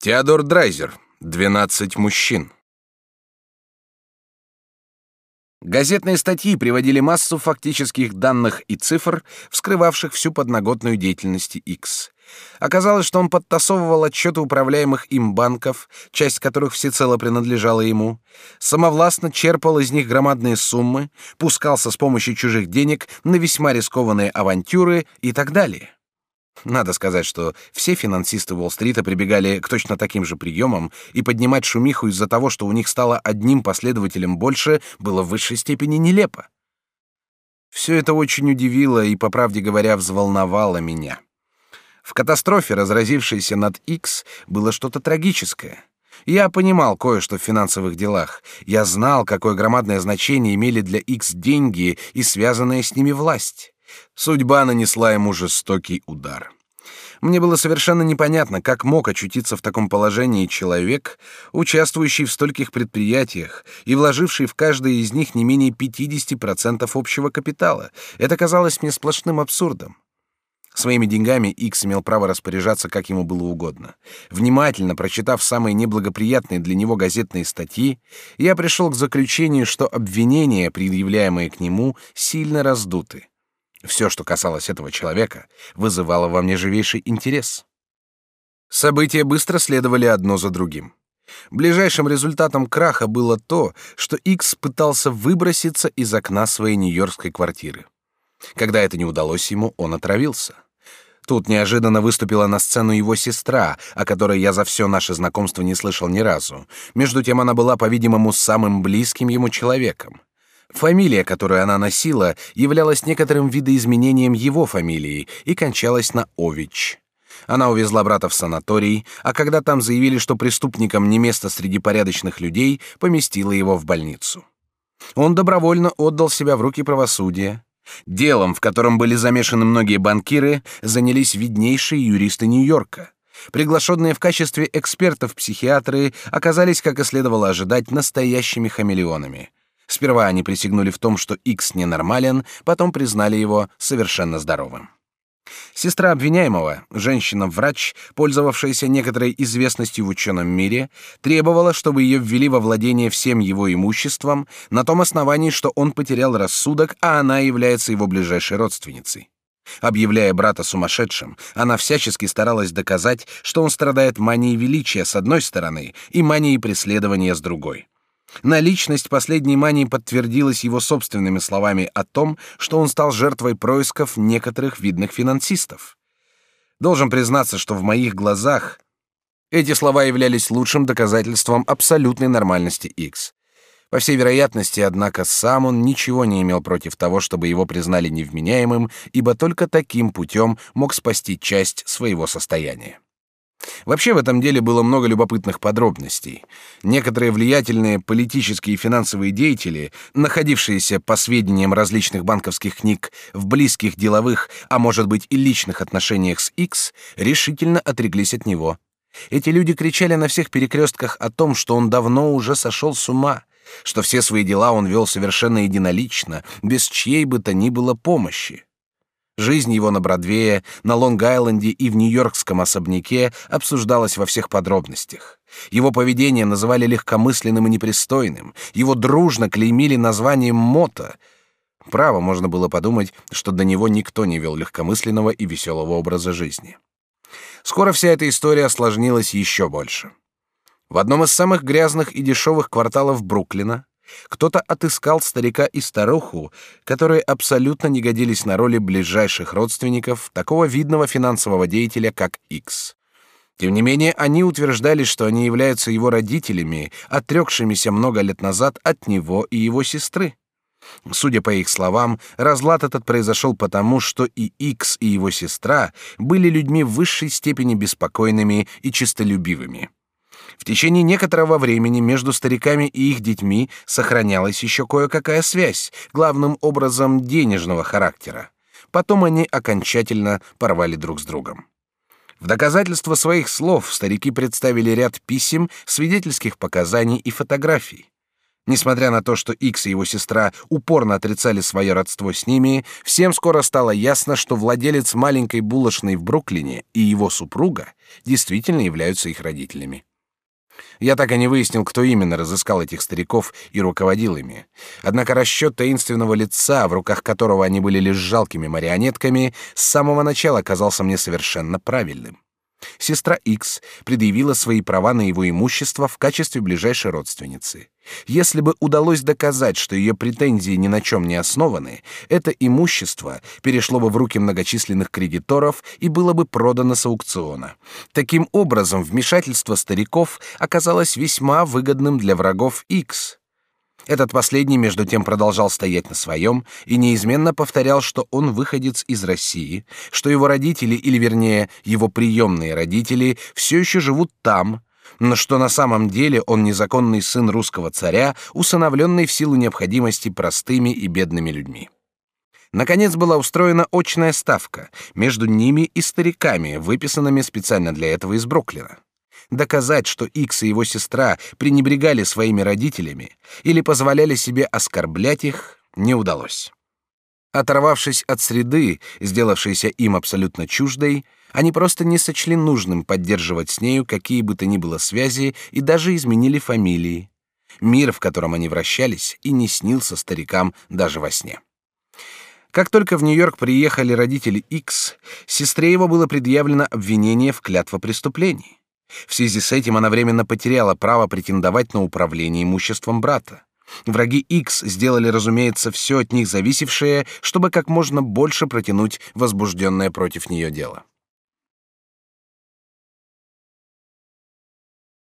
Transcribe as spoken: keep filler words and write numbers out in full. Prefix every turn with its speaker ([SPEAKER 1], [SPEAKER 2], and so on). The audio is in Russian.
[SPEAKER 1] Теодор Драйзер. «Двенадцать мужчин». Газетные статьи приводили массу фактических данных и цифр, вскрывавших всю подноготную деятельности Икс. Оказалось, что он подтасовывал отчеты управляемых им банков, часть которых всецело принадлежала ему, самовластно черпал из них громадные суммы, пускался с помощью чужих денег на весьма рискованные авантюры и так далее. Надо сказать, что все финансисты Уолл-стрита прибегали к точно таким же приемам, и поднимать шумиху из-за того, что у них стало одним последователем больше, было в высшей степени нелепо. Все это очень удивило и, по правде говоря, взволновало меня. В катастрофе, разразившейся над Икс, было что-то трагическое. Я понимал кое-что в финансовых делах. Я знал, какое громадное значение имели для Икс деньги и связанная с ними власть. Судьба нанесла ему жестокий удар. Мне было совершенно непонятно, как мог очутиться в таком положении человек, участвующий в стольких предприятиях и вложивший в каждое из них не менее пятьдесят процентов общего капитала. Это казалось мне сплошным абсурдом. Своими деньгами Икс имел право распоряжаться как ему было угодно. Внимательно прочитав самые неблагоприятные для него газетные статьи, я пришел к заключению, что обвинения, предъявляемые к нему, сильно раздуты. Все, что касалось этого человека, вызывало во мне живейший интерес. События быстро следовали одно за другим. Ближайшим результатом краха было то, что Икс пытался выброситься из окна своей нью-йоркской квартиры. Когда это не удалось ему, он отравился. Тут неожиданно выступила на сцену его сестра, о которой я за все наше знакомство не слышал ни разу. Между тем она была, по-видимому, самым близким ему человеком. Фамилия, которую она носила, являлась некоторым видоизменением его фамилии и кончалась на Ович. Она увезла брата в санаторий, а когда там заявили, что преступникам не место среди порядочных людей, поместила его в больницу. Он добровольно отдал себя в руки правосудия. Делом, в котором были замешаны многие банкиры, занялись виднейшие юристы Нью-Йорка. Приглашенные в качестве экспертов-психиатры оказались, как и следовало ожидать, настоящими хамелеонами. Сперва они присягнули в том, что Икс ненормален, потом признали его совершенно здоровым. Сестра обвиняемого, женщина-врач, пользовавшаяся некоторой известностью в ученом мире, требовала, чтобы ее ввели во владение всем его имуществом на том основании, что он потерял рассудок, а она является его ближайшей родственницей. Объявляя брата сумасшедшим, она всячески старалась доказать, что он страдает манией величия с одной стороны и манией преследования с другой. Наличность последней мании подтвердилась его собственными словами о том, что он стал жертвой происков некоторых видных финансистов. Должен признаться, что в моих глазах эти слова являлись лучшим доказательством абсолютной нормальности Икс. По всей вероятности, однако, сам он ничего не имел против того, чтобы его признали невменяемым, ибо только таким путем мог спасти часть своего состояния. Вообще в этом деле было много любопытных подробностей. Некоторые влиятельные политические и финансовые деятели, находившиеся, по сведениям различных банковских книг, в близких деловых, а может быть и личных отношениях с Икс, решительно отреклись от него. Эти люди кричали на всех перекрестках о том, что он давно уже сошел с ума, что все свои дела он вел совершенно единолично, без чьей бы то ни было помощи. Жизнь его на Бродвее, на Лонг-Айленде и в нью-йоркском особняке обсуждалась во всех подробностях. Его поведение называли легкомысленным и непристойным, его дружно клеймили названием мота. Право, можно было подумать, что до него никто не вел легкомысленного и веселого образа жизни. Скоро вся эта история осложнилась еще больше. В одном из самых грязных и дешевых кварталов Бруклина кто-то отыскал старика и старуху, которые абсолютно не годились на роли ближайших родственников такого видного финансового деятеля, как Икс. Тем не менее, они утверждали, что они являются его родителями, отрекшимися много лет назад от него и его сестры. Судя по их словам, разлад этот произошел потому, что и Икс, и его сестра были людьми в высшей степени беспокойными и честолюбивыми. В течение некоторого времени между стариками и их детьми сохранялась еще кое-какая связь, главным образом денежного характера. Потом они окончательно порвали друг с другом. В доказательство своих слов старики представили ряд писем, свидетельских показаний и фотографий. Несмотря на то, что Икс и его сестра упорно отрицали свое родство с ними, всем скоро стало ясно, что владелец маленькой булочной в Бруклине и его супруга действительно являются их родителями. Я так и не выяснил, кто именно разыскал этих стариков и руководил ими. Однако расчет таинственного лица, в руках которого они были лишь жалкими марионетками, с самого начала казался мне совершенно правильным. Сестра Икс предъявила свои права на его имущество в качестве ближайшей родственницы. Если бы удалось доказать, что ее претензии ни на чем не основаны, это имущество перешло бы в руки многочисленных кредиторов и было бы продано с аукциона. Таким образом, вмешательство стариков оказалось весьма выгодным для врагов Икс. Этот последний, между тем, продолжал стоять на своем и неизменно повторял, что он выходец из России, что его родители, или вернее, его приемные родители, все еще живут там, но что на самом деле он незаконный сын русского царя, усыновленный в силу необходимости простыми и бедными людьми. Наконец была устроена очная ставка между ними и стариками, выписанными специально для этого из Бруклина. Доказать, что Икс и его сестра пренебрегали своими родителями или позволяли себе оскорблять их, не удалось. Оторвавшись от среды, сделавшейся им абсолютно чуждой, они просто не сочли нужным поддерживать с нею какие бы то ни было связи и даже изменили фамилии. Мир, в котором они вращались, и не снился старикам даже во сне. Как только в Нью-Йорк приехали родители Икс, сестре его было предъявлено обвинение в клятвопреступлении. В связи с этим она временно потеряла право претендовать на управление имуществом брата. Враги Икс сделали, разумеется, все от них зависевшее, чтобы как можно больше протянуть возбужденное против нее дело.